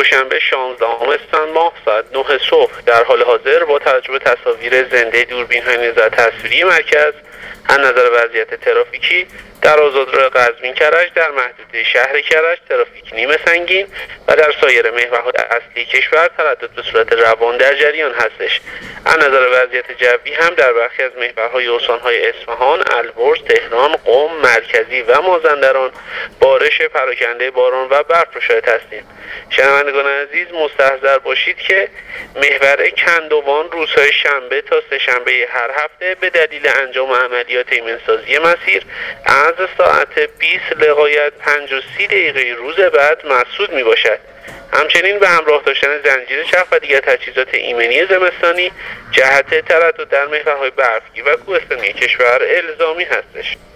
دوشنبه 16 اسفند ماه ساعت 9 صبح در حال حاضر با توجه به تصاویر زنده دوربین‌های نظر تصویری مرکز از نظر وضعیت ترافیکی در آزادراه قزوین کرج در محدوده شهر کرج ترافیک نیمه سنگین و در سایر محورهای اصلی کشور تردد به صورت روان در جریان هستش. از نظر وضعیت جوی هم در برخی از محورهای استان‌های اصفهان، البرز، تهران، قم، مرکزی و مازندران بارش پراکنده باران و برف را شاهد هستیم. شنوندگان عزیز مستحضر باشید که محور کندوان روزهای شنبه تا سه‌شنبه هر هفته به دلیل انجام عملیات ایمنسازی مسیر از ساعت 20 لغایت 5:30 دقیقه روز بعد مسدود می باشد. همچنین به همراه داشتن زنجیر چرخ و دیگر تجهیزات ایمنی زمستانی جهت تردد در محورهای برفی و کوهستانی کشور الزامی هستش.